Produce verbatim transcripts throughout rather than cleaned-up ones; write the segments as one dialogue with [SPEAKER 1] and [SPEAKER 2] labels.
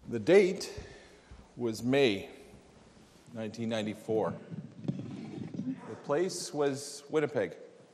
[SPEAKER 1] The date was May nineteen ninety-four. The place was Winnipeg.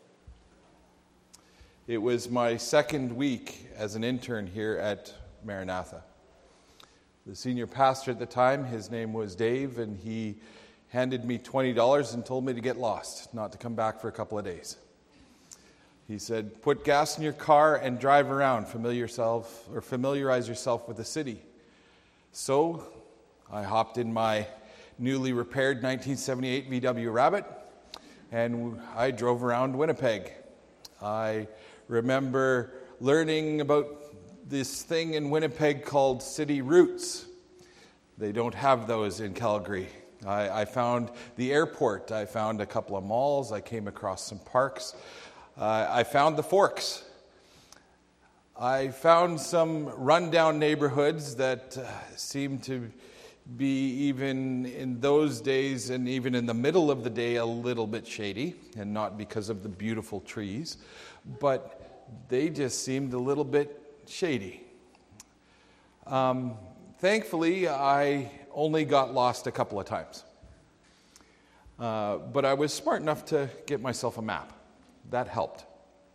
[SPEAKER 1] It was my second week as an intern here at Maranatha. The senior pastor at the time, his name was Dave, and he handed me twenty dollars and told me to get lost, not to come back for a couple of days. He said, put gas in your car and drive around, familiar yourself, or familiarize yourself with the city. So I hopped in my newly repaired nineteen seventy-eight V W Rabbit, and I drove around Winnipeg. I remember learning about this thing in Winnipeg called city routes. They don't have those in Calgary. I, I found the airport. I found a couple of malls. I came across some parks. Uh, I found the Forks. I found some rundown neighborhoods that uh, seemed to be, even in those days and even in the middle of the day, a little bit shady, and not because of the beautiful trees, but they just seemed a little bit shady. Um, thankfully, I only got lost a couple of times. Uh, but I was smart enough to get myself a map. That helped.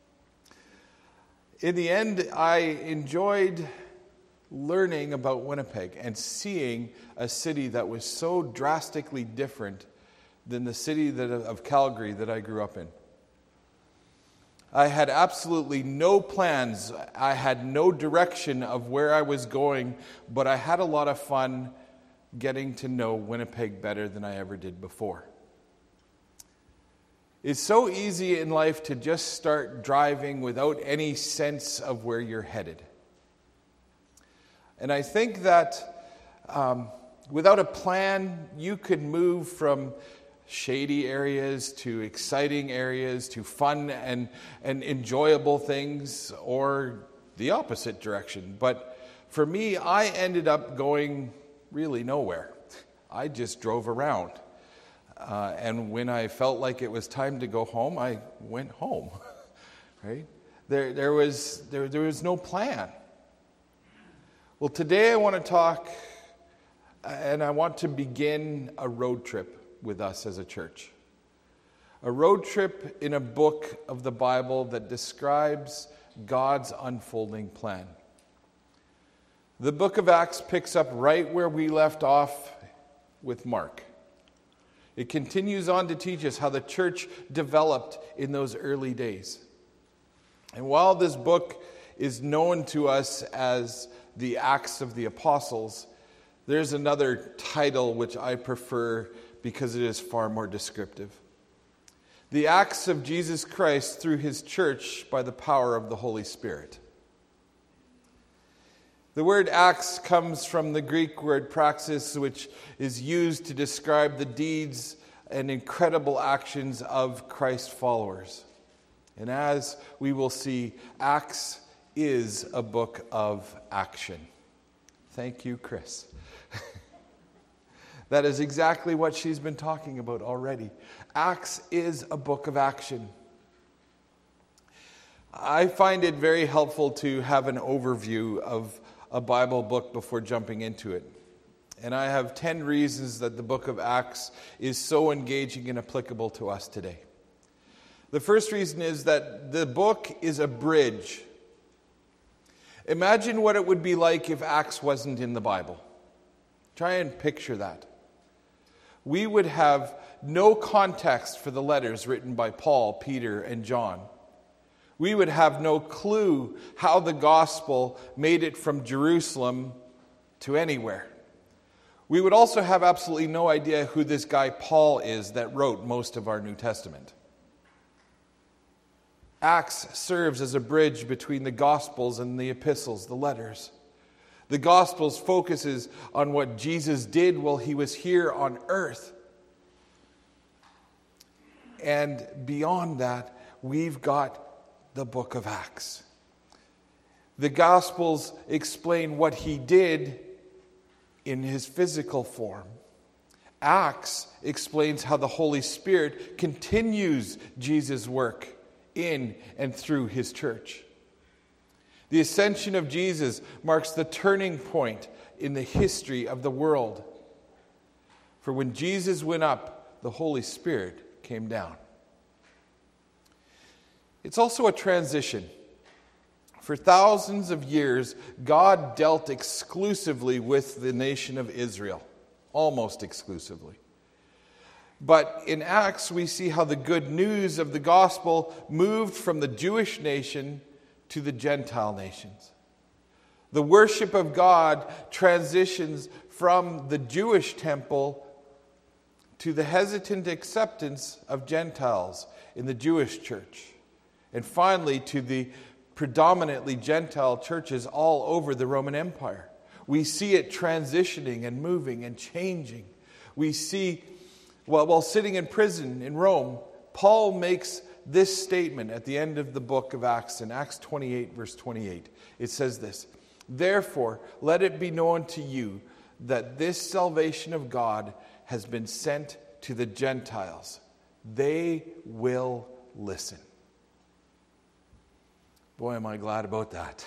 [SPEAKER 1] In the end, I enjoyed learning about Winnipeg and seeing a city that was so drastically different than the city that, of Calgary that I grew up in. I had absolutely no plans. I had no direction of where I was going, but I had a lot of fun getting to know Winnipeg better than I ever did before. It's so easy in life to just start driving without any sense of where you're headed. And I think that um, without a plan, you could move from shady areas to exciting areas to fun and, and enjoyable things, or the opposite direction. But for me, I ended up going really nowhere. I just drove around. Uh, and when I felt like it was time to go home, I went home. Right? There, there was there, there was no plan. Well, today I want to talk, and I want to begin a road trip with us as a church. A road trip in a book of the Bible that describes God's unfolding plan. The book of Acts picks up right where we left off with Mark. It continues on to teach us how the church developed in those early days. And while this book is known to us as the Acts of the Apostles, there's another title which I prefer because it is far more descriptive. The Acts of Jesus Christ through his church by the power of the Holy Spirit. The word acts comes from the Greek word praxis, which is used to describe the deeds and incredible actions of Christ's followers. And as we will see, Acts is a book of action. Thank you, Chris. That is exactly what she's been talking about already. Acts is a book of action. I find it very helpful to have an overview of a Bible book before jumping into it. And I have ten reasons that the book of Acts is so engaging and applicable to us today. The first reason is that the book is a bridge. Imagine what it would be like if Acts wasn't in the Bible. Try and picture that. We would have no context for the letters written by Paul, Peter, and John. We would have no clue how the gospel made it from Jerusalem to anywhere. We would also have absolutely no idea who this guy Paul is that wrote most of our New Testament. Acts serves as a bridge between the Gospels and the epistles, the letters. The Gospels focuses on what Jesus did while he was here on earth. And beyond that, we've got the book of Acts. The Gospels explain what he did in his physical form. Acts explains how the Holy Spirit continues Jesus' work in and through his church. The ascension of Jesus marks the turning point in the history of the world. For when Jesus went up, the Holy Spirit came down. It's also a transition. For thousands of years, God dealt exclusively with the nation of Israel, almost exclusively. But in Acts, we see how the good news of the gospel moved from the Jewish nation to the Gentile nations. The worship of God transitions from the Jewish temple to the hesitant acceptance of Gentiles in the Jewish church, and finally to the predominantly Gentile churches all over the Roman Empire. We see it transitioning and moving and changing. We see, well, while sitting in prison in Rome, Paul makes this statement at the end of the book of Acts, in Acts twenty-eight, verse twenty-eight. It says this, "Therefore, let it be known to you that this salvation of God has been sent to the Gentiles. They will listen." Boy, am I glad about that.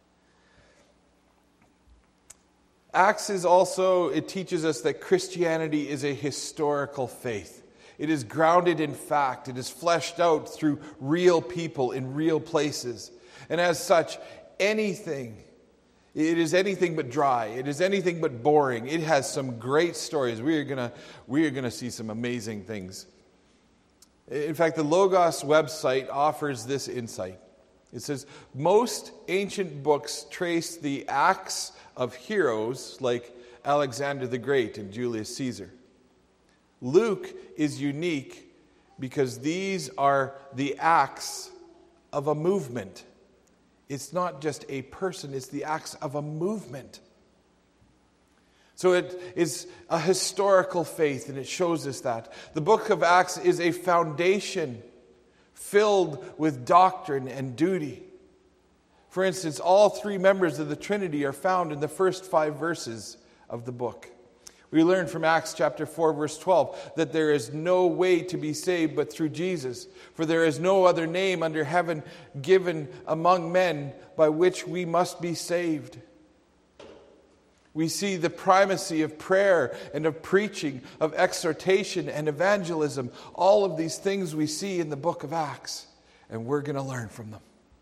[SPEAKER 1] Acts is also, it teaches us that Christianity is a historical faith. It is grounded in fact. It is fleshed out through real people in real places. And as such, anything, it is anything but dry. It is anything but boring. It has some great stories. We are gonna, we are gonna see some amazing things. In fact, the Logos website offers this insight. It says, most ancient books trace the acts of heroes like Alexander the Great and Julius Caesar. Luke is unique because these are the acts of a movement. It's not just a person, it's the acts of a movement. So it is a historical faith, and it shows us that. The book of Acts is a foundation filled with doctrine and duty. For instance, all three members of the Trinity are found in the first five verses of the book. We learn from Acts chapter four, verse twelve, that there is no way to be saved but through Jesus. For there is no other name under heaven given among men by which we must be saved. We see the primacy of prayer and of preaching, of exhortation and evangelism. All of these things we see in the book of Acts, and we're going to learn from them.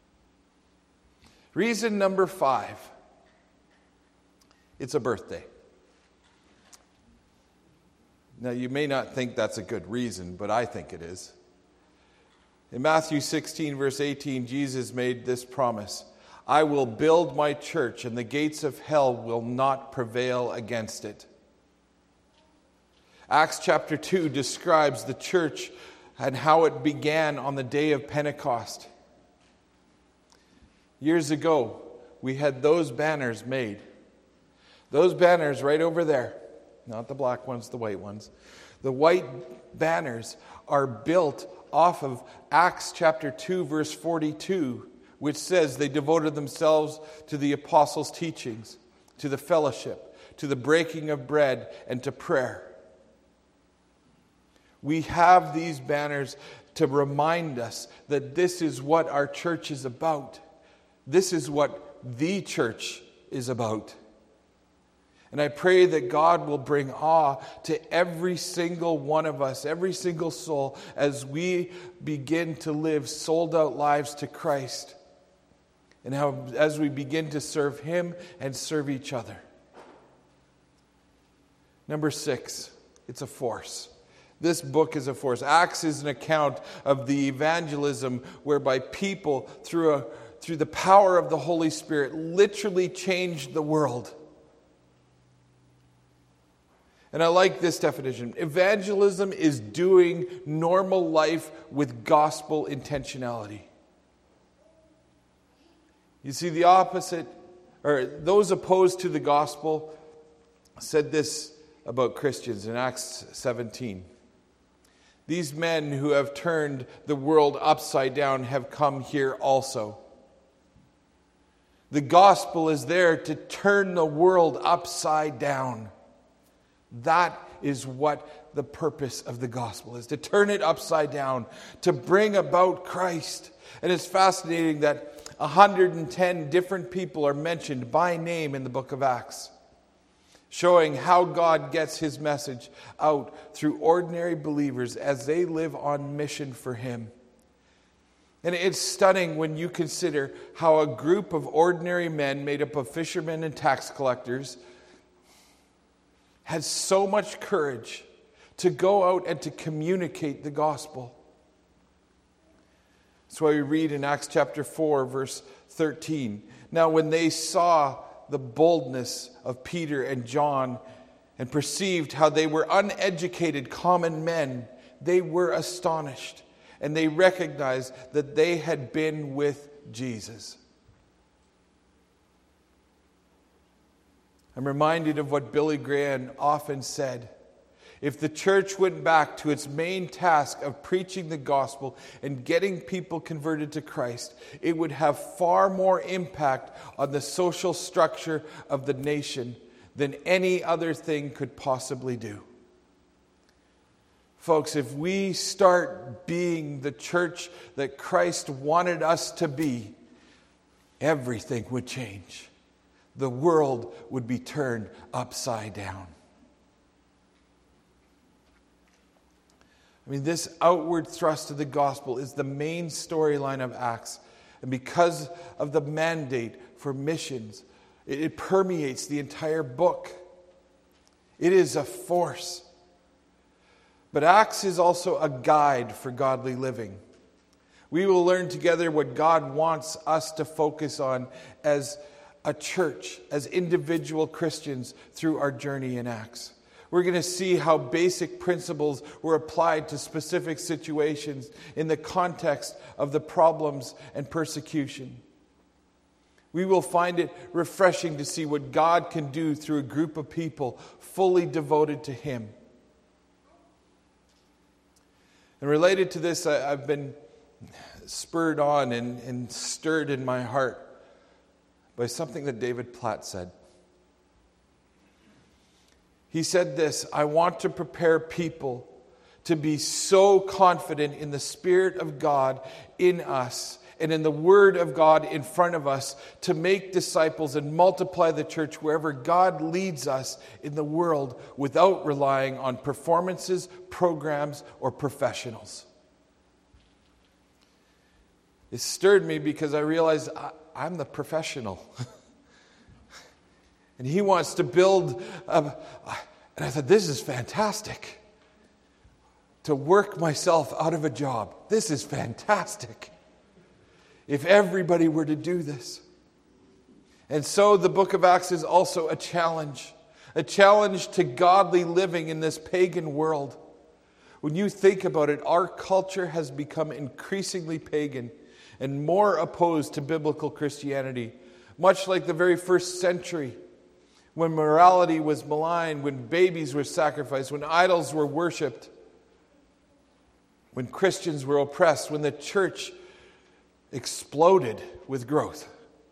[SPEAKER 1] Reason number five, it's a birthday. Now, you may not think that's a good reason, but I think it is. In Matthew sixteen, verse eighteen, Jesus made this promise: "I will build my church, and the gates of hell will not prevail against it." Acts chapter two describes the church and how it began on the day of Pentecost. Years ago, we had those banners made. Those banners right over there. Not the black ones, the white ones. The white banners are built off of Acts chapter two, verse forty-two, which says they devoted themselves to the apostles' teachings, to the fellowship, to the breaking of bread, and to prayer. We have these banners to remind us that this is what our church is about. This is what the church is about. And I pray that God will bring awe to every single one of us, every single soul, as we begin to live sold-out lives to Christ. And how, as we begin to serve Him and serve each other. Number six, it's a force. This book is a force. Acts is an account of the evangelism whereby people, through, a, through the power of the Holy Spirit, literally changed the world. And I like this definition. Evangelism is doing normal life with gospel intentionality. You see, the opposite, or those opposed to the gospel, said this about Christians in Acts seventeen. These men who have turned the world upside down have come here also. The gospel is there to turn the world upside down. That is what the purpose of the gospel is, to turn it upside down, to bring about Christ. And it's fascinating that one hundred ten different people are mentioned by name in the book of Acts. showing how God gets his message out through ordinary believers as they live on mission for him. And it's stunning when you consider how a group of ordinary men made up of fishermen and tax collectors had so much courage to go out and to communicate the gospel. That's why we read in Acts chapter four, verse thirteen. Now when they saw the boldness of Peter and John and perceived how they were uneducated common men, they were astonished. And they recognized that they had been with Jesus. I'm reminded of what Billy Graham often said. If the church went back to its main task of preaching the gospel and getting people converted to Christ, it would have far more impact on the social structure of the nation than any other thing could possibly do. Folks, if we start being the church that Christ wanted us to be, everything would change. The world would be turned upside down. I mean, this outward thrust of the gospel is the main storyline of Acts. And because of the mandate for missions, it, it permeates the entire book. It is a force. But Acts is also a guide for godly living. We will learn together what God wants us to focus on as a church, as individual Christians through our journey in Acts. We're going to see how basic principles were applied to specific situations in the context of the problems and persecution. We will find it refreshing to see what God can do through a group of people fully devoted to him. And related to this, I, I've been spurred on and, and stirred in my heart by something that David Platt said. He said this: I want to prepare people to be so confident in the Spirit of God in us and in the Word of God in front of us to make disciples and multiply the church wherever God leads us in the world without relying on performances, programs, or professionals. It stirred me because I realized I, I'm the professional. And he wants to build, a, and I thought, this is fantastic. To work myself out of a job. This is fantastic. If everybody were to do this. And so the book of Acts is also a challenge. A challenge to godly living in this pagan world. When you think about it, our culture has become increasingly pagan and more opposed to biblical Christianity. Much like the very first century, when morality was maligned, when babies were sacrificed, when idols were worshipped, when Christians were oppressed, when the church exploded with growth.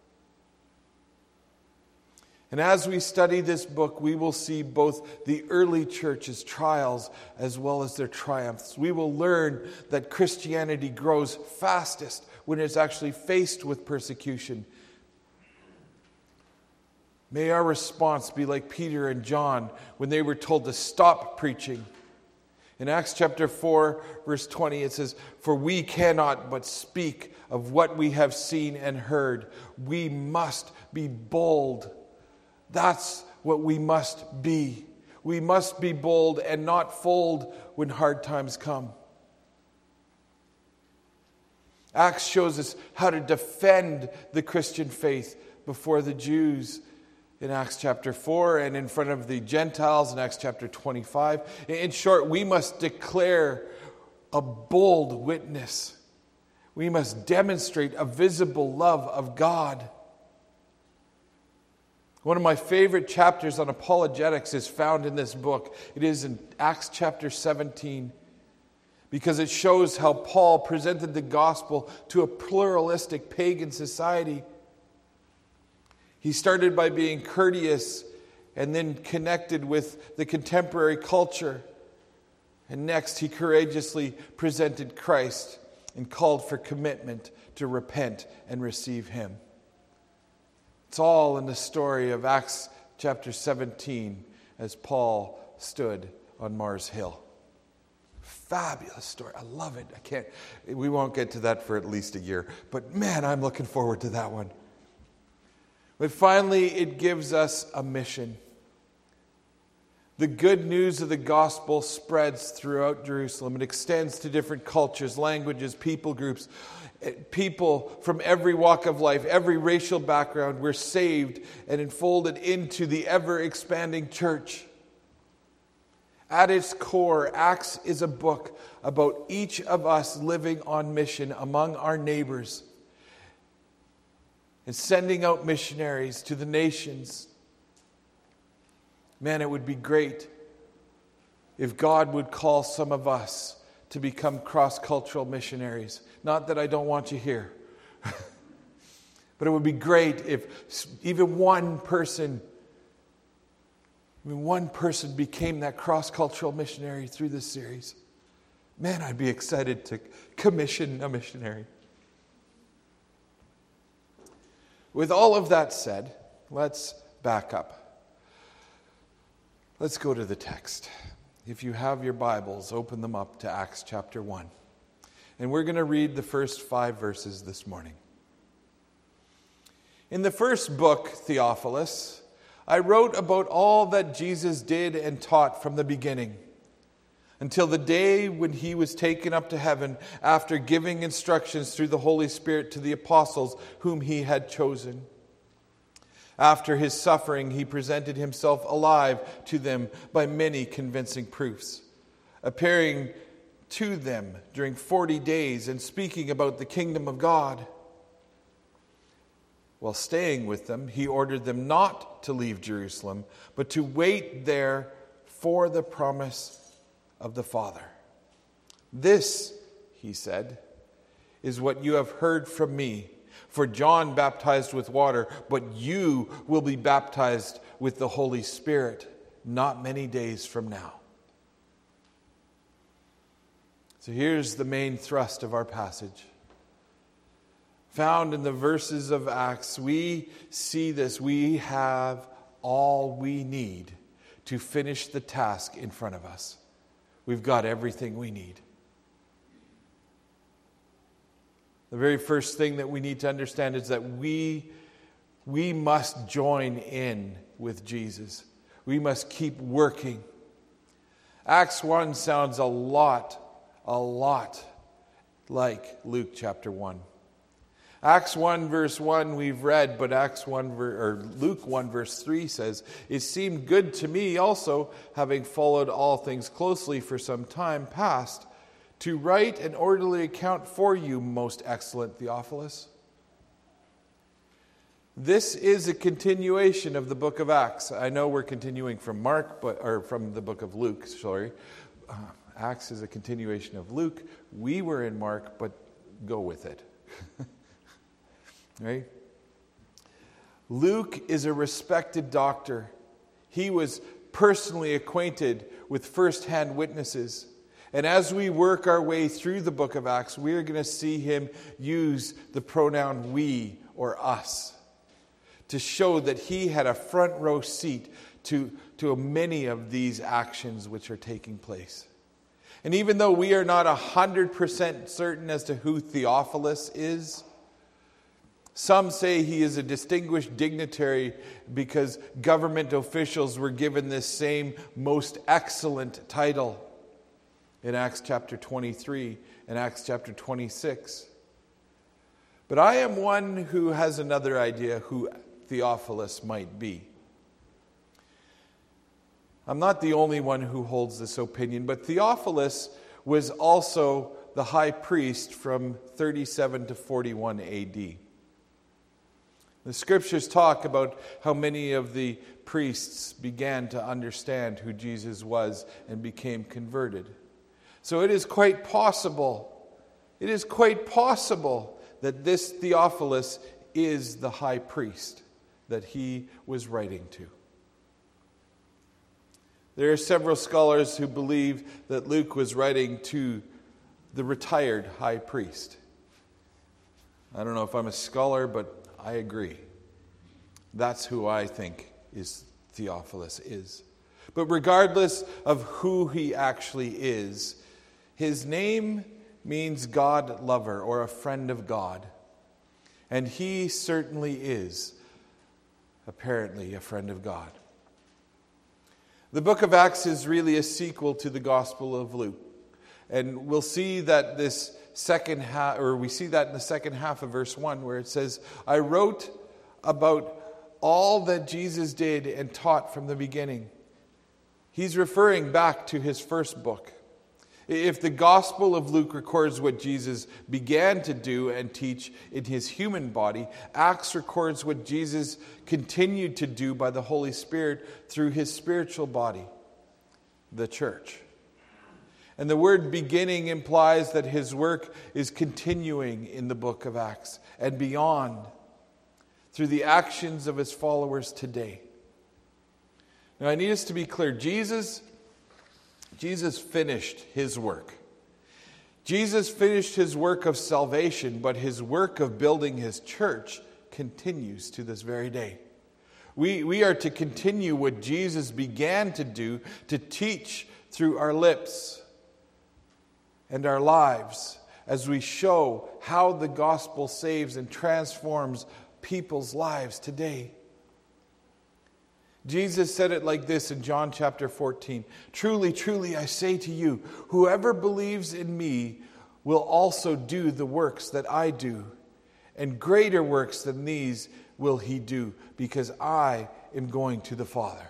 [SPEAKER 1] And as we study this book, we will see both the early church's trials as well as their triumphs. We will learn that Christianity grows fastest when it's actually faced with persecution. May our response be like Peter and John when they were told to stop preaching. In Acts chapter four, verse twenty, it says, "For we cannot but speak of what we have seen and heard. We must be bold." That's what we must be. We must be bold and not fold when hard times come. Acts shows us how to defend the Christian faith before the Jews in Acts chapter four and in front of the Gentiles in Acts chapter twenty-five. In short, we must declare a bold witness. We must demonstrate a visible love of God. One of my favorite chapters on apologetics is found in this book. It is in Acts chapter seventeen, because it shows how Paul presented the gospel to a pluralistic pagan society. He started by being courteous and then connected with the contemporary culture. And next, he courageously presented Christ and called for commitment to repent and receive him. It's all in the story of Acts chapter seventeen as Paul stood on Mars Hill. Fabulous story. I love it. I can't, we won't get to that for at least a year. But man, I'm looking forward to that one. But finally, it gives us a mission. The good news of the gospel spreads throughout Jerusalem. It extends to different cultures, languages, people groups, people from every walk of life, every racial background. We're saved and enfolded into the ever-expanding church. At its core, Acts is a book about each of us living on mission among our neighbors and sending out missionaries to the nations. Man, it would be great if God would call some of us to become cross-cultural missionaries. Not that I don't want you here. But it would be great if even one person, I mean, one person became that cross-cultural missionary through this series. Man, I'd be excited to commission a missionary. With all of that said, let's back up. Let's go to the text. If you have your Bibles, open them up to Acts chapter one. And we're going to read the first five verses this morning. In the first book, Theophilus, I wrote about all that Jesus did and taught from the beginning, until the day when he was taken up to heaven after giving instructions through the Holy Spirit to the apostles whom he had chosen. After his suffering, he presented himself alive to them by many convincing proofs, appearing to them during forty days and speaking about the kingdom of God. While staying with them, he ordered them not to leave Jerusalem, but to wait there for the promise of the Father. This, he said, is what you have heard from me. For John baptized with water, but you will be baptized with the Holy Spirit not many days from now. So here's the main thrust of our passage. Found in the verses of Acts, we see this. We have all we need to finish the task in front of us. We've got everything we need. The very first thing that we need to understand is that we, we must join in with Jesus. We must keep working. Acts one sounds a lot, a lot like Luke chapter one. Acts one verse one we've read, but Acts one or Luke one verse three says, "It seemed good to me also, having followed all things closely for some time past, to write an orderly account for you, most excellent Theophilus." This is a continuation of the book of Acts. I know we're continuing from Mark, but or from the book of Luke, sorry. Uh, Acts is a continuation of Luke. We were in Mark, but go with it. Right? Luke is a respected doctor. He was personally acquainted with first-hand witnesses. And as we work our way through the book of Acts, we're going to see him use the pronoun we or us to show that he had a front row seat to, to many of these actions which are taking place. And even though we are not one hundred percent certain as to who Theophilus is, some say he is a distinguished dignitary because government officials were given this same most excellent title in Acts chapter twenty-three and Acts chapter twenty-six. But I am one who has another idea who Theophilus might be. I'm not the only one who holds this opinion, but Theophilus was also the high priest from thirty-seven to forty-one A D. The scriptures talk about how many of the priests began to understand who Jesus was and became converted. So it is quite possible, it is quite possible that this Theophilus is the high priest that he was writing to. There are several scholars who believe that Luke was writing to the retired high priest. I don't know if I'm a scholar, but I agree. That's who I think is Theophilus is. But regardless of who he actually is, his name means God lover or a friend of God. And he certainly is, apparently, a friend of God. The book of Acts is really a sequel to the Gospel of Luke. And we'll see that this second half, or we see that in the second half of verse one, where it says, I wrote about all that Jesus did and taught from the beginning. He's referring back to his first book. If the Gospel of Luke records what Jesus began to do and teach in his human body, Acts records what Jesus continued to do by the Holy Spirit through his spiritual body, the church. And the word beginning implies that his work is continuing in the book of Acts and beyond through the actions of his followers today. Now I need us to be clear. Jesus, Jesus finished his work. Jesus finished his work of salvation, but his work of building his church continues to this very day. We, we are to continue what Jesus began to do, to teach through our lips and our lives as we show how the gospel saves and transforms people's lives today. Jesus said it like this in John chapter fourteen. Truly, truly, I say to you, whoever believes in me will also do the works that I do, and greater works than these will he do, because I am going to the Father.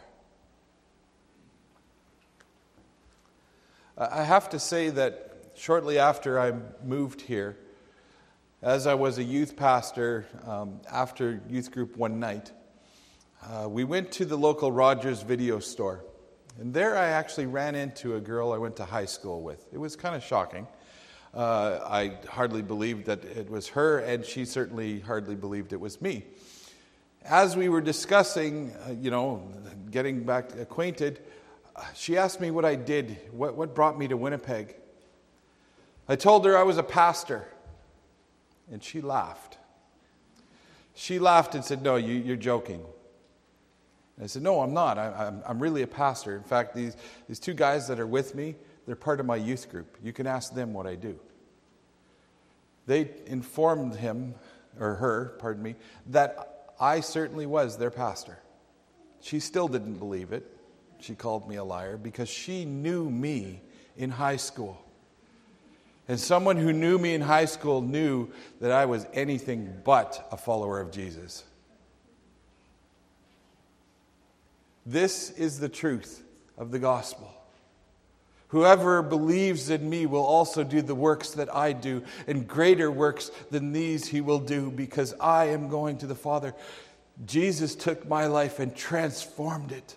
[SPEAKER 1] I have to say that shortly after I moved here, as I was a youth pastor, um, after youth group one night, uh, we went to the local Rogers video store. And there I actually ran into a girl I went to high school with. It was kind of shocking. Uh, I hardly believed that it was her, and she certainly hardly believed it was me. As we were discussing, uh, you know, getting back acquainted, uh, she asked me what I did, what, what brought me to Winnipeg. I told her I was a pastor, and she laughed. She laughed and said, no, you, you're joking. And I said, no, I'm not. I, I'm, I'm really a pastor. In fact, these, these two guys that are with me, they're part of my youth group. You can ask them what I do. They informed him, or her, pardon me, that I certainly was their pastor. She still didn't believe it. She called me a liar because she knew me in high school. And someone who knew me in high school knew that I was anything but a follower of Jesus. This is the truth of the gospel. Whoever believes in me will also do the works that I do, and greater works than these he will do, because I am going to the Father. Jesus took my life and transformed it.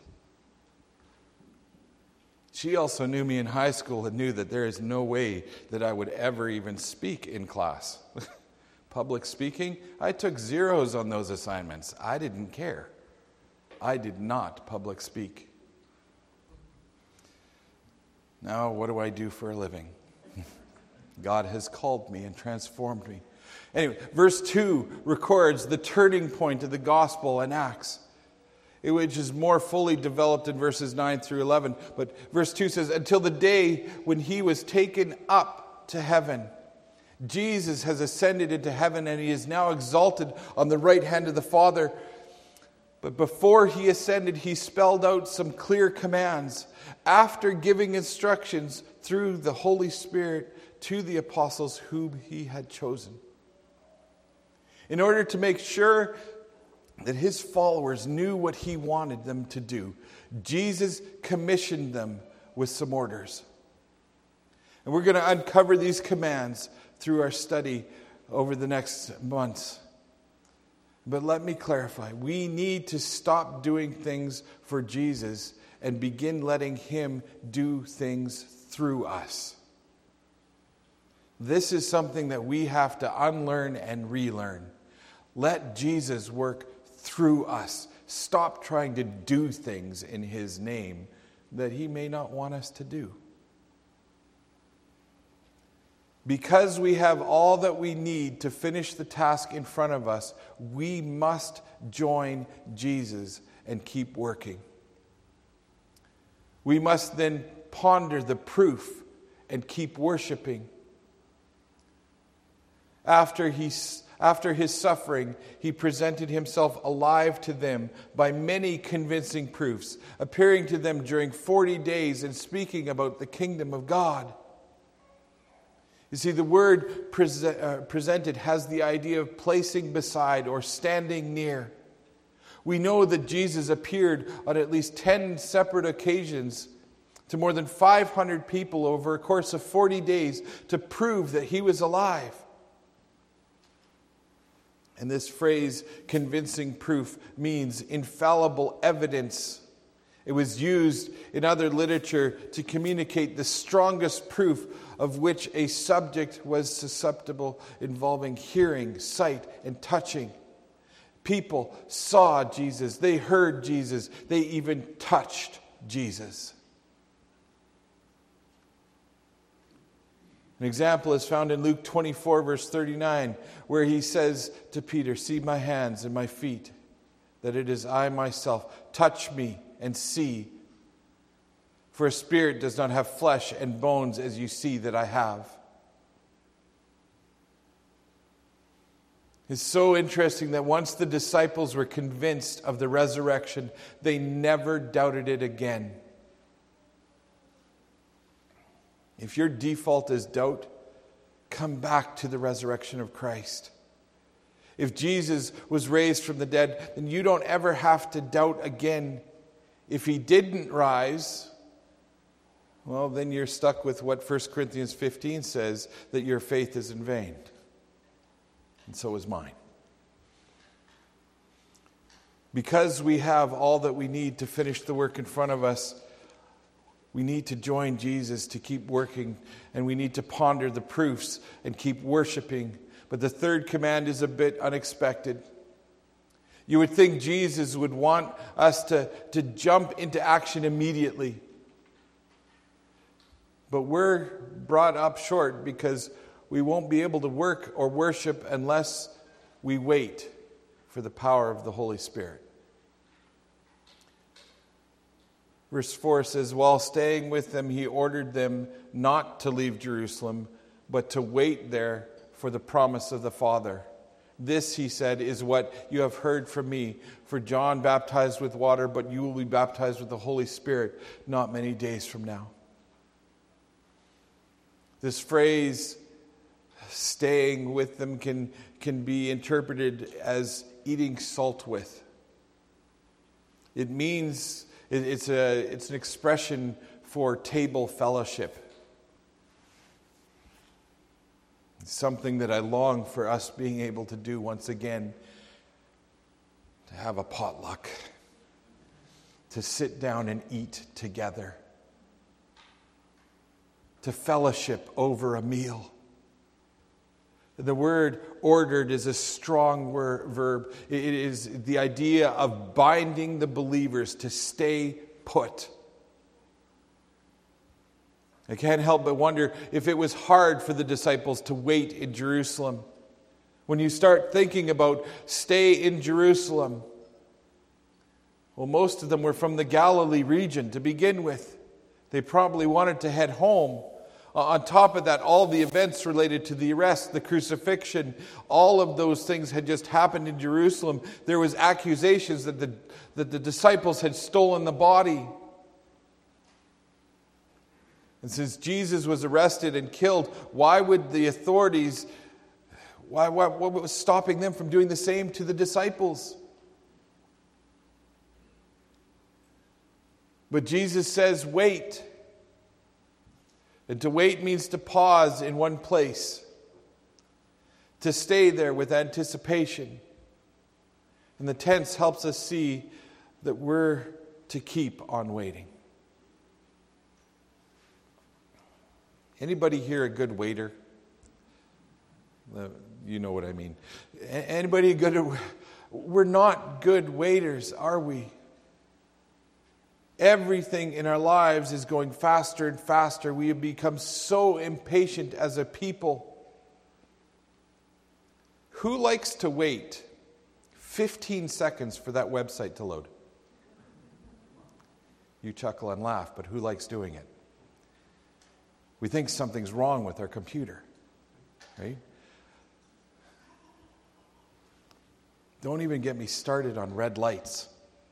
[SPEAKER 1] She also knew me in high school and knew that there is no way that I would ever even speak in class. Public speaking, I took zeros on those assignments. I didn't care. I did not public speak. Now, what do I do for a living? God has called me and transformed me. Anyway, verse two records the turning point of the gospel in Acts, which is more fully developed in verses nine through eleven. But verse two says, until the day when he was taken up to heaven. Jesus has ascended into heaven, and he is now exalted on the right hand of the Father. But before he ascended, he spelled out some clear commands after giving instructions through the Holy Spirit to the apostles whom he had chosen. In order to make sure that his followers knew what he wanted them to do, Jesus commissioned them with some orders. And we're going to uncover these commands through our study over the next months. But let me clarify. We need to stop doing things for Jesus and begin letting him do things through us. This is something that we have to unlearn and relearn. Let Jesus work through us. Stop trying to do things in his name that he may not want us to do. Because we have all that we need to finish the task in front of us, we must join Jesus and keep working. We must then ponder the proof and keep worshiping. After he, after his suffering, he presented himself alive to them by many convincing proofs, appearing to them during forty days and speaking about the kingdom of God. You see, the word pre- uh, presented has the idea of placing beside or standing near. We know that Jesus appeared on at least ten separate occasions to more than five hundred people over a course of forty days to prove that he was alive. And this phrase, convincing proof, means infallible evidence. It was used in other literature to communicate the strongest proof of which a subject was susceptible, involving hearing, sight, and touching. People saw Jesus, they heard Jesus, they even touched Jesus. An example is found in Luke twenty-four, verse thirty-nine, where he says to Peter, "See my hands and my feet, that it is I myself. Touch me and see. For a spirit does not have flesh and bones as you see that I have." It's so interesting that once the disciples were convinced of the resurrection, they never doubted it again. If your default is doubt, come back to the resurrection of Christ. If Jesus was raised from the dead, then you don't ever have to doubt again. If he didn't rise, well, then you're stuck with what First Corinthians fifteen says, that your faith is in vain. And so is mine. Because we have all that we need to finish the work in front of us, we need to join Jesus to keep working, and we need to ponder the proofs and keep worshiping. But the third command is a bit unexpected. You would think Jesus would want us to, to jump into action immediately. But we're brought up short because we won't be able to work or worship unless we wait for the power of the Holy Spirit. Verse four says, "While staying with them, he ordered them not to leave Jerusalem, but to wait there for the promise of the Father. This," he said, "is what you have heard from me. For John baptized with water, but you will be baptized with the Holy Spirit not many days from now." This phrase, staying with them, can, can be interpreted as eating salt with. It means, it, it's, a, it's an expression for table fellowship. It's something that I long for us being able to do once again, to have a potluck, to sit down and eat together, to fellowship over a meal. The word ordered is a strong word, verb. It is the idea of binding the believers to stay put. I can't help but wonder if it was hard for the disciples to wait in Jerusalem. When you start thinking about stay in Jerusalem, well, most of them were from the Galilee region to begin with. They probably wanted to head home. Uh, on top of that, all the events related to the arrest, the crucifixion, all of those things had just happened in Jerusalem. There was accusations that the, that the disciples had stolen the body. And since Jesus was arrested and killed, why would the authorities, why, why, what was stopping them from doing the same to the disciples? But Jesus says, wait. And to wait means to pause in one place, to stay there with anticipation. And the tense helps us see that we're to keep on waiting. Anybody here a good waiter? Uh, you know what I mean. Anybody good? We're not good waiters, are we? Everything in our lives is going faster and faster. We have become so impatient as a people. Who likes to wait fifteen seconds for that website to load? You chuckle and laugh, but who likes doing it? We think something's wrong with our computer, right? Don't even get me started on red lights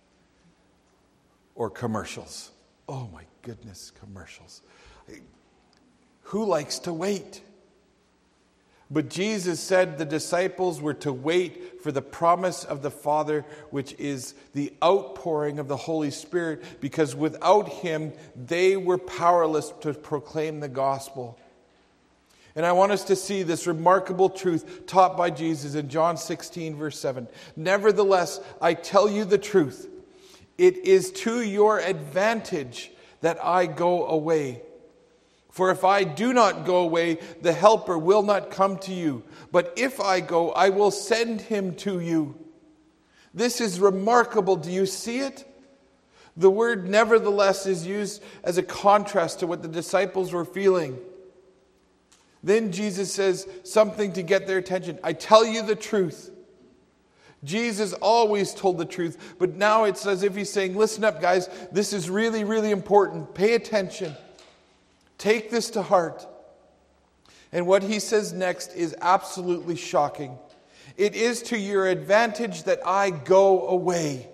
[SPEAKER 1] or commercials. Oh my goodness, commercials. Who likes to wait? But Jesus said the disciples were to wait for the promise of the Father, which is the outpouring of the Holy Spirit, because without him, they were powerless to proclaim the gospel. And I want us to see this remarkable truth taught by Jesus in John sixteen, verse seven. Nevertheless, I tell you the truth. It is to your advantage that I go away. For if I do not go away, the Helper will not come to you. But if I go, I will send him to you. This is remarkable. Do you see it? The word nevertheless is used as a contrast to what the disciples were feeling. Then Jesus says something to get their attention. I tell you the truth. Jesus always told the truth, but now it's as if he's saying, listen up, guys. This is really, really important. Pay attention. Take this to heart. And what he says next is absolutely shocking. It is to your advantage that I go away.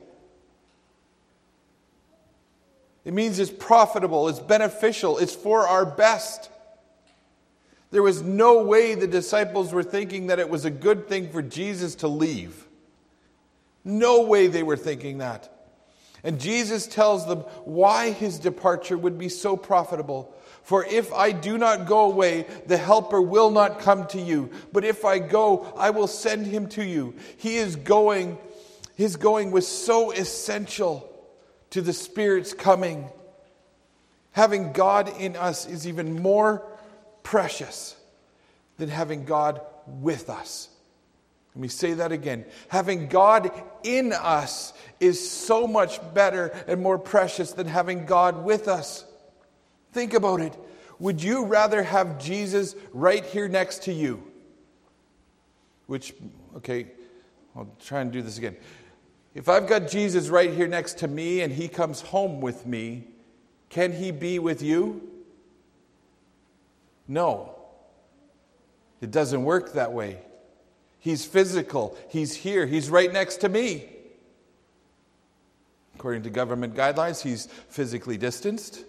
[SPEAKER 1] It means it's profitable, it's beneficial, it's for our best. There was no way the disciples were thinking that it was a good thing for Jesus to leave. No way they were thinking that. And Jesus tells them why his departure would be so profitable. For if I do not go away, the Helper will not come to you. But if I go, I will send him to you. He is going, his going was so essential to the Spirit's coming. Having God in us is even more precious than having God with us. Let me say that again. Having God in us is so much better and more precious than having God with us. Think about it. Would you rather have Jesus right here next to you? Which, okay, I'll try and do this again. If I've got Jesus right here next to me and he comes home with me, can he be with you? No. It doesn't work that way. He's physical. He's here. He's right next to me. According to government guidelines, he's physically distanced.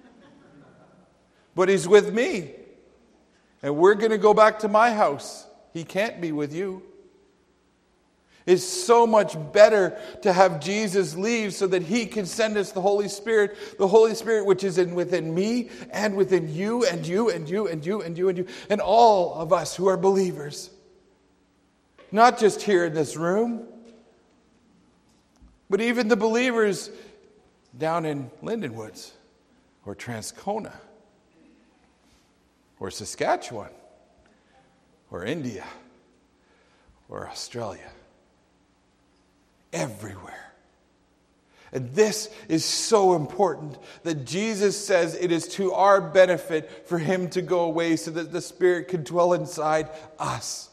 [SPEAKER 1] But he's with me. And we're going to go back to my house. He can't be with you. It's so much better to have Jesus leave so that he can send us the Holy Spirit. The Holy Spirit which is in within me and within you and you and you and you and you and you and all of us who are believers. Not just here in this room, but even the believers down in Lindenwoods or Transcona or Saskatchewan or India or Australia. Everywhere. And this is so important that Jesus says it is to our benefit for him to go away so that the Spirit can dwell inside us.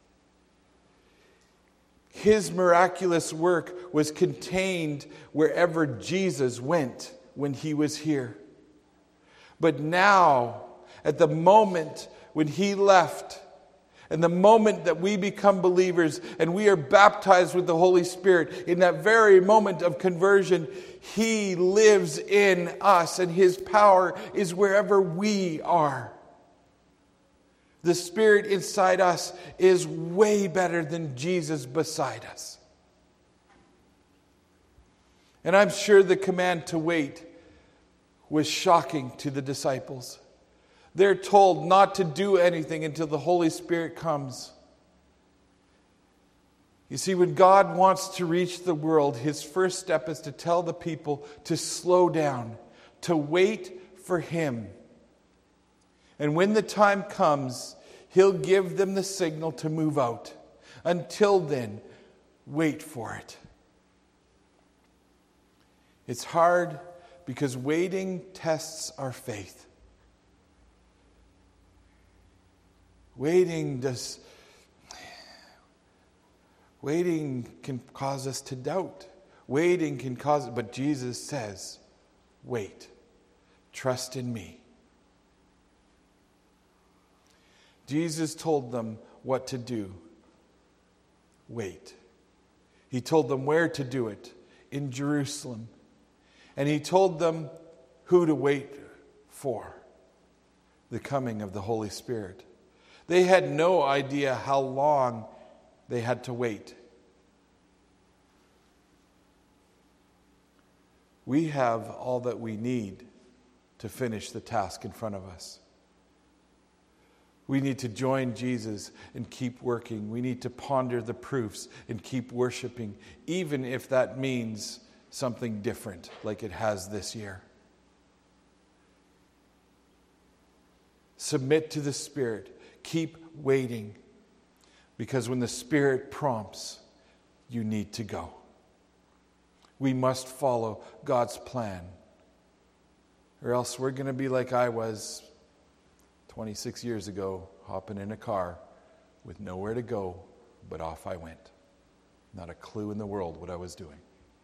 [SPEAKER 1] His miraculous work was contained wherever Jesus went when he was here. But now, at the moment when he left, and the moment that we become believers and we are baptized with the Holy Spirit, in that very moment of conversion, he lives in us and his power is wherever we are. The Spirit inside us is way better than Jesus beside us. And I'm sure the command to wait was shocking to the disciples. They're told not to do anything until the Holy Spirit comes. You see, when God wants to reach the world, his first step is to tell the people to slow down, to wait for him. And when the time comes, he'll give them the signal to move out. Until then, wait for it. It's hard because waiting tests our faith. Waiting does waiting can cause us to doubt. Waiting can cause but Jesus says, wait. Trust in me. Jesus told them what to do. Wait. He told them where to do it, in Jerusalem. And he told them who to wait for, the coming of the Holy Spirit. They had no idea how long they had to wait. We have all that we need to finish the task in front of us. We need to join Jesus and keep working. We need to ponder the proofs and keep worshiping, even if that means something different like it has this year. Submit to the Spirit. Keep waiting, because when the Spirit prompts, you need to go. We must follow God's plan, or else we're going to be like I was twenty-six years ago, hopping in a car with nowhere to go, but off I went. Not a clue in the world what I was doing.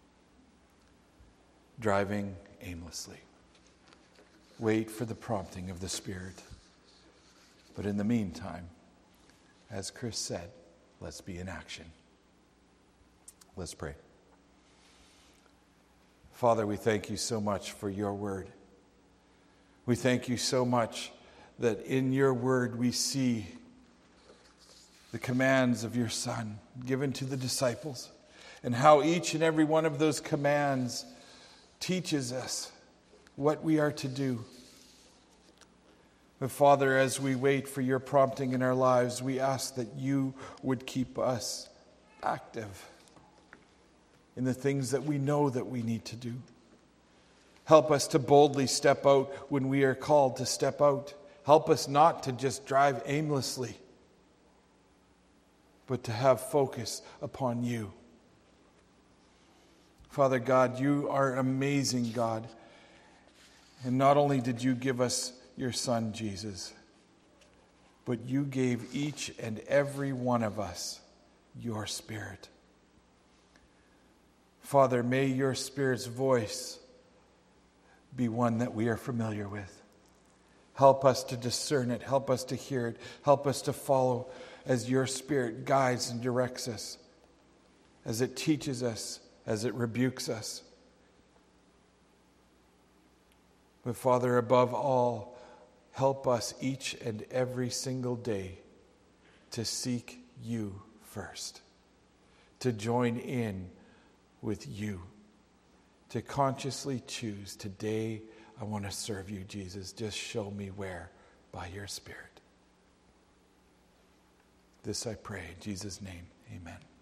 [SPEAKER 1] Driving aimlessly. Wait for the prompting of the Spirit. But in the meantime, as Chris said, let's be in action. Let's pray. Father, we thank you so much for your word. We thank you so much that in your word we see the commands of your Son given to the disciples, and how each and every one of those commands teaches us what we are to do. But Father, as we wait for your prompting in our lives, we ask that you would keep us active in the things that we know that we need to do. Help us to boldly step out when we are called to step out. Help us not to just drive aimlessly, but to have focus upon you. Father God, you are an amazing God. And not only did you give us your Son, Jesus, but you gave each and every one of us your Spirit. Father, may your Spirit's voice be one that we are familiar with. Help us to discern it. Help us to hear it. Help us to follow as your Spirit guides and directs us, as it teaches us, as it rebukes us. But Father, above all, help us each and every single day to seek you first, to join in with you, to consciously choose, today I want to serve you, Jesus. Just show me where, by your Spirit. This I pray in Jesus' name, amen.